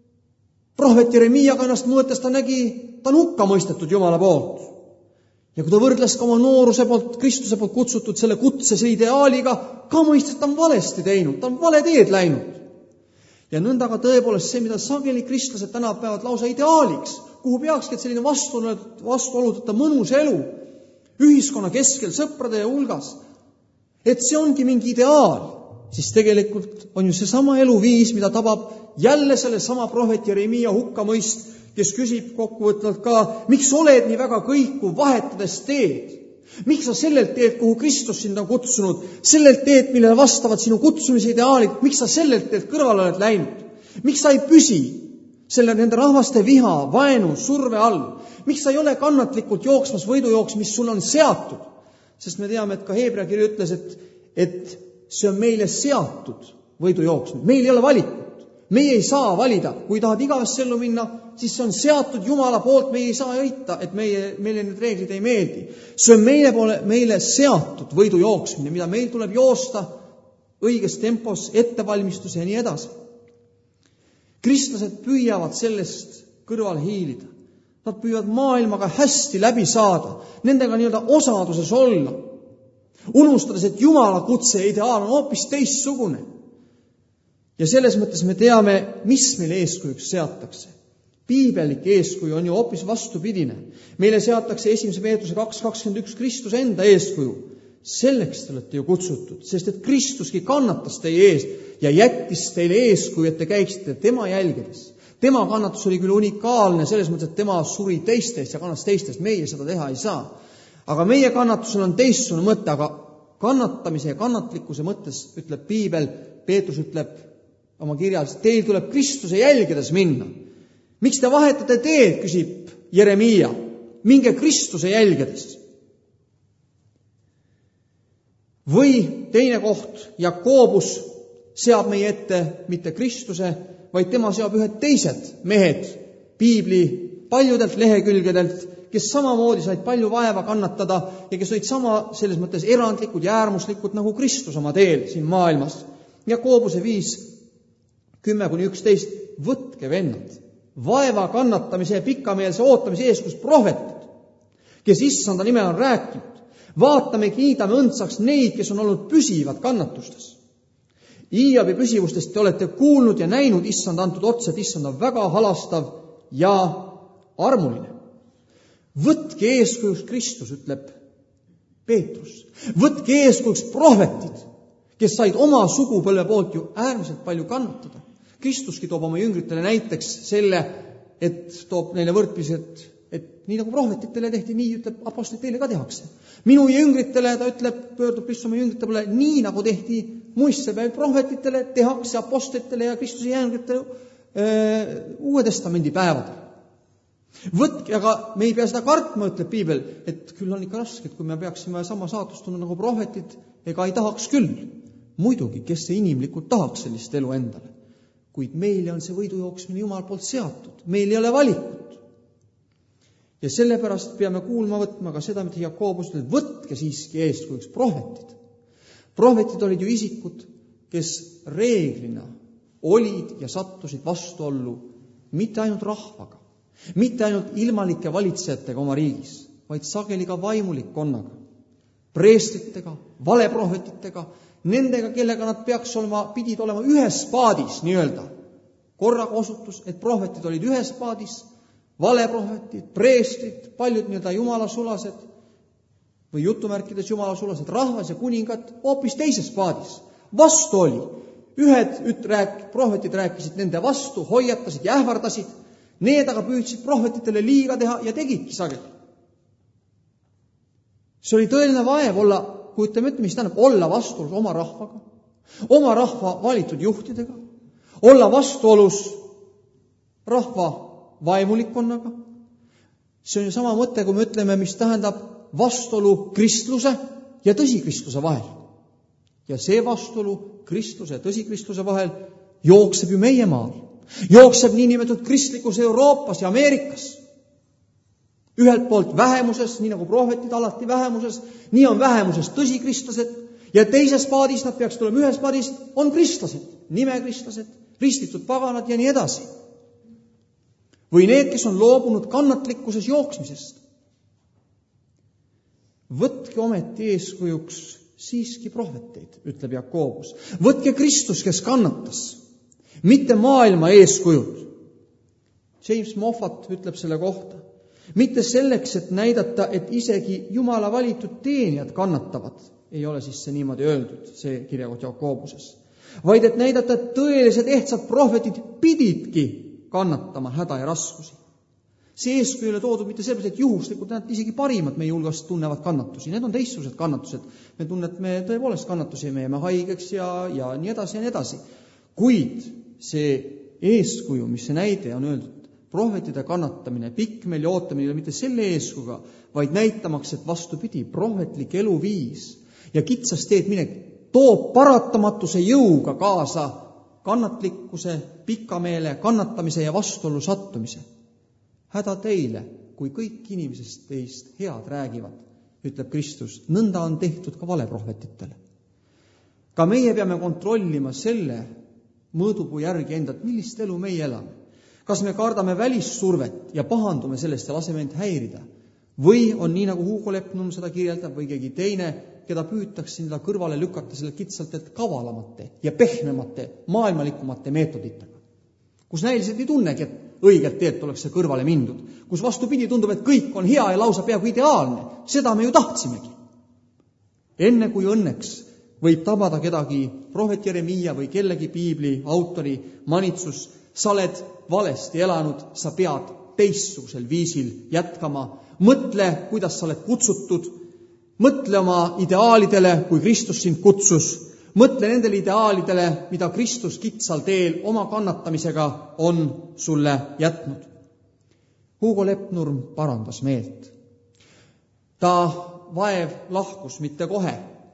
prohvet Jeremiaga ennast mõõtes, ta nägi, ta on hukka mõistetud Jumala poolt. Ja kui ta võrdles ka oma nooruse poolt, Kristuse poolt kutsutud selle kutsese ideaaliga, ka mõistes, ta on valesti teinud, ta on vale teed läinud. Ja nõnda ka tõepoolest see, mida sageli kristlased tänapäevad lausa ideaaliks, kuhu peakski, et selline vastuoludeta mõnus elu ühiskonna keskel, sõprade ja hulgas, et see ongi mingi ideaal, siis tegelikult on ju see sama eluviis, mida tabab jälle selle sama prohvet Jeremia hukkamõist, kes küsib kokkuvõtvalt ka, miks oled nii väga kõikuv, vahetades teed? Miks sa sellelt teed, kuhu Kristus sind on kutsunud, sellelt teed, millele vastavad sinu kutsumise ideaalid, miks sa sellelt teed kõrvale oled läinud? Miks sa ei püsi selle nende rahvaste viha, vaenu, surve all? Miks sa ei ole kannatlikult jooksmas võidujooks, mis sul on seatud? Sest me teame, et ka Heebrea kiri ütles, et, et see on meile seatud võidujooks. Meil ei ole valikut. Meie ei saa valida. Kui tahad igavesse ellu minna, siis see on seatud Jumala poolt, meie ei saa õita, et meie, meile need reeglid ei meeldi. See on meile, poole, meile seatud võidujooksmine, mida meil tuleb joosta õiges tempos, ettevalmistuse ja nii edasi. Kristlased püüavad sellest kõrvale hiilida. Nad püüavad maailmaga hästi läbi saada, nendega nii-öelda osaduses olla, unustades, et Jumala kutse ideaal on hoopis teistsugune. Ja selles mõttes me teame, mis meile eeskujuks seatakse. Piibellik eeskuju on ju hoopis vastupidine. Meile seatakse esimese Peetruse kaks kakskümmend üks Kristus enda eeskuju. Selleks te olete ju kutsutud, sest et Kristuski kannatas teie eest ja jättis teile eeskuju, et te käiksite tema jälgedes. Tema kannatus oli küll unikaalne selles mõttes, et tema suri teistest ja kannatas teistest. Meie seda teha ei saa. Aga meie kannatusel on teistsugune mõte, aga kannatamise ja kannatlikkuse mõttes ütleb Piibel, Peetrus ütleb oma kirjas, teil tuleb Kristuse jälgedes minna. Miks te vahetate teed, küsib Jeremia. Minge Kristuse jälgedes. Või teine koht, Jakobus seab meie ette mitte Kristuse, vaid tema seab ühed teised mehed piibli paljudelt lehekülgedelt, kes samamoodi said palju vaeva kannatada ja kes olid sama selles mõttes erandlikud ja äärmuslikud nagu Kristus oma teel siin maailmas. Jakobuse viis, kümme kuni üksteist, võtke vennad, vaeva kannatamise ja pikameelse ootamise eeskus prohvetid, kes issanda nime on rääkinud. Vaatame, kiidame õndsaks neid, kes on olnud püsivad kannatustes. Iiabi püsivustest te olete kuulnud ja näinud issand antud otsa, et issand on väga halastav ja armuline. Võtke eeskujuks Kristus, ütleb Peetrus. Võtke eeskujuks prohvetid, kes said oma sugupõlve poolt ju äärmiselt palju kannatada. Kristuski toob oma jüngritele näiteks selle, et toob neile võrdpisi, et, et nii nagu prohvetitele tehti, nii ütleb apostlit teile ka tehakse. Minu jüngritele, ta ütleb, pöördub Kristus oma jüngrite poole, nii nagu tehti muistsepäev prohvetitele, tehakse apostlitele ja Kristuse jüngritele öö, Uue Testamendi päevadel. Võtke, aga me ei pea seda kartma, ütleb Piibel, et küll on ikka raske, et kui me peaksime sama saatust tundma nagu prohvetid, ega ei tahaks küll. Muidugi, kes see inimlikult tahaks sellist elu endale. Kuid meile on see võidujooksmine Jumal poolt seatud. Meil ei ole valikut. Ja sellepärast peame kuulma võtma ka seda, mida Jakobus ütleb, võtke siiski eeskujuks prohvetid. Prohvetid olid ju isikud, kes reeglina olid ja sattusid vastuollu mitte ainult rahvaga, mitte ainult ilmalike valitsejatega oma riigis, vaid sageli ka vaimulikkonnaga, preestritega, valeprohvetitega, nendega, kellega nad peaks olema, pidid olema ühes paadis, nii-öelda. Korraga osutus, et prohvetid olid ühes paadis, valeprohvetid, preestrid, paljud nii-öelda jumalasulased või jutumärkides jumalasulased, rahvas ja kuningad hoopis teises paadis. Vastu oli. Ühed rääk, prohvetid rääkisid nende vastu, hoiatasid ja ähvardasid. Need aga püüdsid prohvetitele liiga teha ja tegidki sageli. See oli tõeline vaev olla, kujutame ette, mis tähendab olla vastuolus oma rahvaga, oma rahva valitud juhtidega, olla vastuolus rahva vaimulikkonnaga. See on ju sama mõte, kui me ütleme, mis tähendab vastuolu kristluse ja tõsikristluse vahel. Ja see vastuolu kristluse ja tõsikristluse vahel jookseb ju meie maal. Jookseb niinimetatud kristlikus Euroopas ja Ameerikas. Ühelt poolt vähemuses, nii nagu prohvetid alati vähemuses, nii on vähemuses tõsikristlased ja teises paadis, nad peaks tulema ühes paadis, on kristlased, nimekristlased, ristitud paganad ja nii edasi. Või need, kes on loobunud kannatlikkuses jooksmisest. Võtke ometi eeskujuks siiski prohveteid, ütleb Jakobus. Võtke Kristus, kes kannatas, mitte maailma eeskujud. James Moffat ütleb selle kohta. Mitte selleks, et näidata, et isegi Jumala valitud teenijad kannatavad, ei ole siis see niimoodi öeldud, see kirjakoht Jakobuses, vaid et näidata, et tõelised ehtsad prohvetid pididki kannatama häda ja raskusi. See eeskuju ei ole toodud mitte sellepärast, et juhuslikult nad isegi parimad meie hulgast tunnevad kannatusi. Need on teistsugused kannatused. Me tunnetame tõepoolest kannatusi, me jääme haigeks ja, ja nii edasi ja nii edasi. Kuid see eeskuju, mis see näide on öeldud, prohvetide kannatamine, pikkmel ja ootamine, mitte selle eeskuga, vaid näitamaks, et vastupidi, prohvetlik eluviis ja kitsas teed minek toob paratamatuse jõuga kaasa kannatlikkuse, pikameele, kannatamise ja vastuollu sattumise. Häda teile, kui kõik inimesest teist head räägivad, ütleb Kristus, nõnda on tehtud ka valeprohvetitele. Ka meie peame kontrollima selle mõõdupuu järgi endalt, millist elu meie elame. Kas me kardame välissurvet ja pahandume sellest ja laseme end häirida? Või on nii, nagu Hugo Lepnum seda kirjeldab või keegi teine, keda püütakse seda kõrvale lükata selle kitsalt, et kavalamate ja pehmemate, maailmalikumate meetoditega. Kus näiliselt ei tunnegi, et õigelt teelt oleks see kõrvale mindud. Kus vastupidi tundub, et kõik on hea ja lausa peaaegu ideaalne. Seda me ju tahtsimegi. Enne kui õnneks võib tabada kedagi prohvet Jeremiia või kellegi piibli autori manitsus, sa oled valesti elanud, sa pead teistsugusel viisil jätkama. Mõtle, kuidas sa oled kutsutud. Mõtle oma ideaalidele, kui Kristus sind kutsus. Mõtle nendele ideaalidele, mida Kristus kitsal teel oma kannatamisega on sulle jätnud. Hugo Lepnurm parandas meelt. Ta vaev lahkus mitte kohe.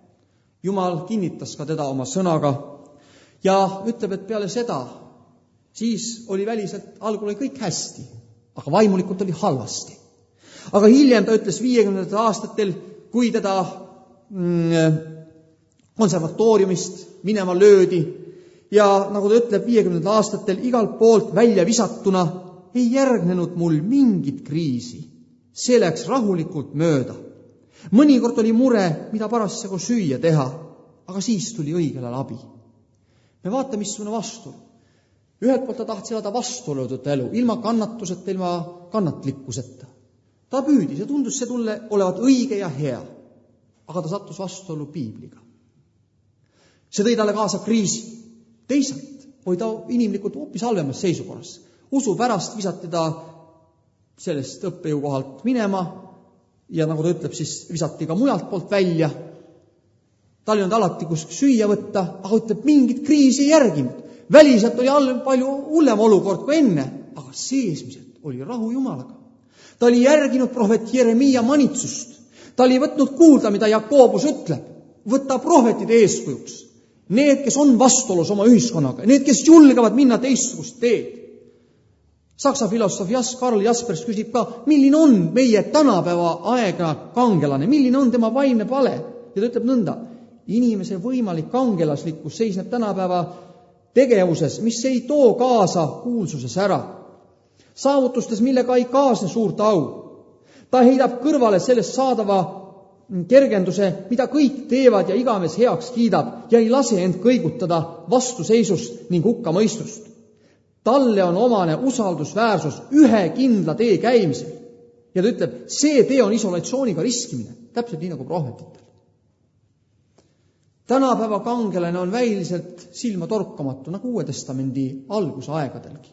Jumal kinnitas ka teda oma sõnaga ja ütleb, et peale seda, siis oli väliselt, algul oli kõik hästi. aga vaimulikult oli halvasti. Aga hiljem ta ütles viiekümnendatel aastatel, kui teda mm, konservatooriumist minema löödi ja nagu ta ütleb viiekümnendatel aastatel igalt poolt välja visatuna ei järgnenud mul mingit kriisi. See läks rahulikult mööda. Mõnikord oli mure, mida parasjagu süüa teha, aga siis tuli õigel ajal abi. Me vaatame, missugune vastuolu. Ühelt poolt ta tahtis elada vastuoludut elu, ilma kannatuseta, ilma kannatlikkuseta. Ta püüdis ja tundus see tulle olevat õige ja hea, aga ta sattus vastuolu piibliga. See tõi talle kaasa kriisi. Teisalt oli ta inimlikult hoopis halvemas seisukorras. Usu pärast visati ta sellest õppejõukohalt minema ja nagu ta ütleb, siis visati ka mujalt poolt välja. Ta oli olnud alati, kus süüa võtta, aga ütleb, mingit kriisi ei järginud. Väliselt oli all palju hullem olukord kui enne, aga seesmiselt oli rahu Jumalaga. Ta oli järginud prohvet Jeremia manitsust. Ta oli võtnud kuulda, mida Jakobus ütleb. Võtta prohvetide eeskujuks. Need, kes on vastuolus oma ühiskonnaga, need, kes julgevad minna teistsugust teed. Saksa filosoof Karl Jaspers küsib ka, milline on meie tänapäeva aega kangelane, milline on tema vaimne pale. Ja ta ütleb nõnda, inimese võimalik kangelaslikkus seisneb tänapäeva tegevuses, mis ei too kaasa kuulsuses ära. Saavutustes, millega ei kaasne suurt au. Ta heidab kõrvale sellest saadava kergenduse, mida kõik teevad ja igames heaks kiidab ja ei lase end kõigutada vastuseisust ning hukkamõistust. Talle on omane usaldusväärsus ühe kindla tee käimisel. Ja ta ütleb, see tee on isolatsiooniga riskimine, täpselt nii nagu prohvetitel. Tänapäeva kangelane on väiliselt silma torkamatu, nagu Uue Testamendi algusaegadelgi.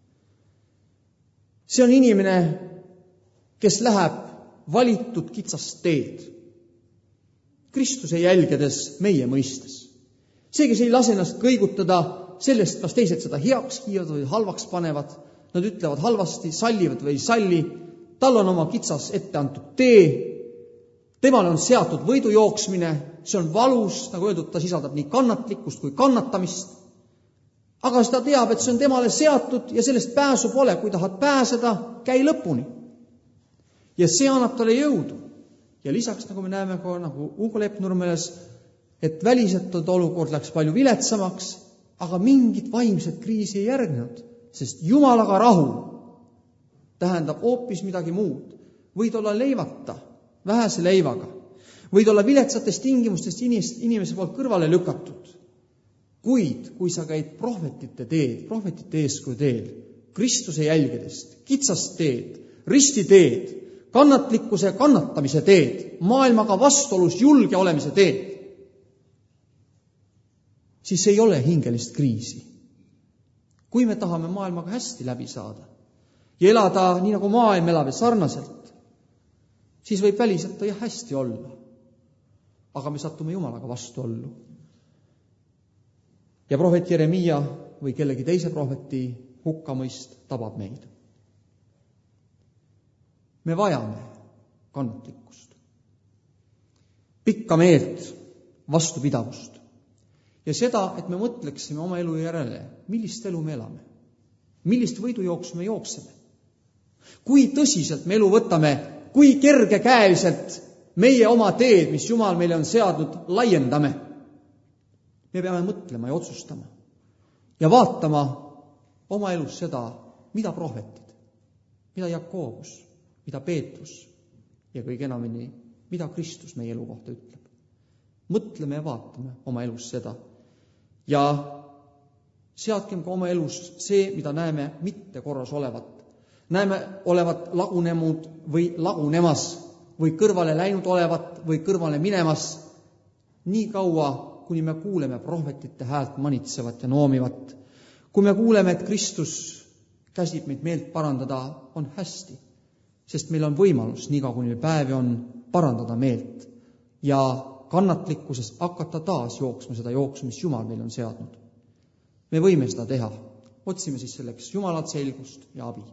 See on inimene, kes läheb valitud kitsast teed, Kristuse jälgedes meie mõistes. See, kes ei lase ennast kõigutada sellest, kas teised seda heaks kiivad või halvaks panevad, nad ütlevad halvasti, sallivad või ei salli, tal on oma kitsas ette antud tee, temale on seatud võidujooksmine, see on valus, nagu öeldud, ta sisaldab nii kannatlikkust kui kannatamist, aga ta teab, et see on temale seatud ja sellest pääsu pole, kui tahad pääseda, käi lõpuni. Ja see annab talle jõudu. Ja lisaks, nagu me näeme ka nagu Ugo Lepnurmeles, et väliselt olukord läks palju viletsamaks, aga mingit vaimset kriisi ei järgnenud, sest Jumalaga rahu tähendab hoopis midagi muud. Võid olla leivata, vähese leivaga. Võid olla viletsatest tingimustest inimese poolt kõrvale lükatud. Kuid, kui sa käid prohvetite teed, prohvetite eeskuju teel, Kristuse jälgedest, kitsast teed, risti teed, kannatlikkuse kannatamise teed, maailmaga vastuolus julge olemise teed, siis ei ole hingelist kriisi. Kui me tahame maailmaga hästi läbi saada ja elada nii nagu maailm elab ja sarnaselt, siis võib väliselt jah hästi olla, aga me sattume Jumalaga vastuollu. Ja prohvet Jeremia või kellegi teise prohveti hukkamõist tabab meid. Me vajame kannatlikkust, pikka meelt, vastupidavust ja seda, et me mõtleksime oma elu järele, millist elu me elame, millist võidujooksu me jookseme, kui tõsiselt me elu võtame, kui kergekäeliselt meie oma teed, mis Jumal meile on seadnud, laiendame. Me peame mõtlema ja otsustama ja vaatama oma elus seda, mida prohvetid, mida Jakobus, mida Peetrus ja kõige enamini, mida Kristus meie elu kohta ütleb. Mõtleme ja vaatame oma elus seda ja seadkem ka oma elus see, mida näeme mitte korras olevat. Näeme olevat lagunemud või lagunemas või kõrvale läinud olevat või kõrvale minemas nii kaua, kuni me kuuleme prohvetite häält manitsevat ja noomivat. Kui me kuuleme, et Kristus käsib meid meelt parandada, on hästi, sest meil on võimalus, niikaua kuni meil päevi on, parandada meelt ja kannatlikkuses hakata taas jooksma seda jooksma, mis Jumal meil on seadnud. Me võime seda teha. Otsime siis selleks Jumalat selgust ja abi.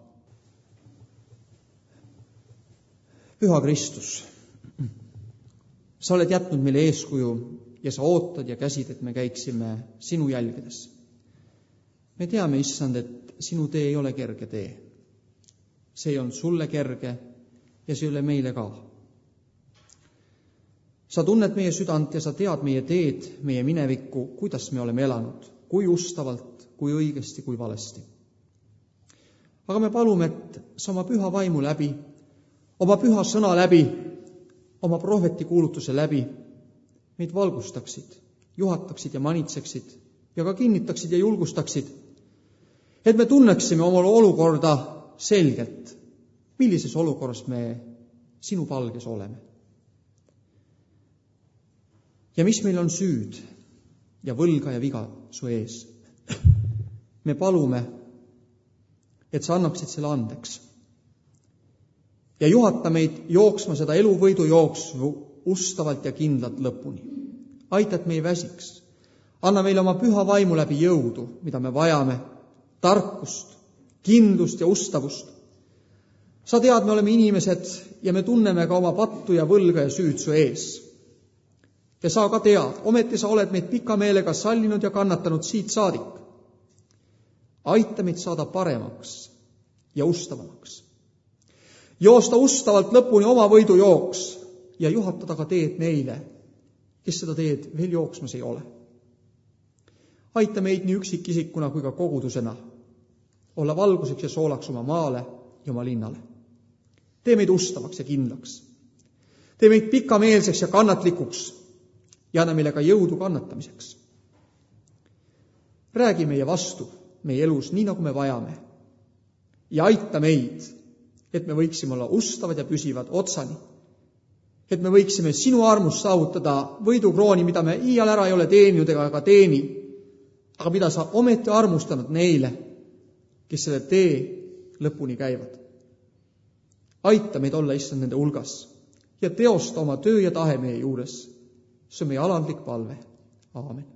Püha Kristus, sa oled jätnud meile eeskuju ja sa ootad ja käsid, et me käiksime sinu jälgedes. Me teame, issand, et sinu tee ei ole kerge tee. see ei olnud sulle kerge ja see ei ole meile ka. Sa tunned meie südant ja sa tead meie teed, meie minevikku, kuidas me oleme elanud, kui ustavalt, kui õigesti, kui valesti. Aga me palume, et sa oma püha vaimu läbi, oma püha sõna läbi, oma prohveti kuulutuse läbi meid valgustaksid, juhataksid ja manitseksid ja ka kinnitaksid ja julgustaksid, et me tunneksime oma olukorda selgelt, millises olukorras me sinu palges oleme. Ja mis meil on süüd ja võlga ja viga su ees. Me palume, et sa annaksid selle andeks ja juhata meid jooksma seda eluvõidu jooksu ustavalt ja kindlalt lõpuni. Aita, et me ei väsiks. Anna meile oma püha vaimu läbi jõudu, mida me vajame, tarkust, kindlust ja ustavust. Sa tead, me oleme inimesed ja me tunneme ka oma pattu ja võlga ja süüd su ees. Ja sa ka tead, ometi sa oled meid pika meelega sallinud ja kannatanud siit saadik. Aita meid saada paremaks ja ustavamaks. Joosta ustavalt lõpuni oma võidu jooks ja juhatada ka teed neile, kes seda teed veel jooksmas ei ole. Aita meid nii üksikisikuna kui ka kogudusena olla valguseks ja soolaks oma maale ja oma linnale. Tee meid ustavaks ja kindlaks. Tee meid pikameelseks ja kannatlikuks ja anna meile ka jõudu kannatamiseks. Räägi meie vastu meie elus nii, nagu me vajame. Ja aita meid, et me võiksime olla ustavad ja püsivad otsani. Et me võiksime sinu armust saavutada võidukrooni, mida me iial ära ei ole teeninud ega ka teeni, aga mida sa ometi armustanud neile, kes selle tee lõpuni käivad. Aita meid olla issand nende hulgas ja teosta oma töö ja tahe meie juures. See on meie alandlik palve. Aamen.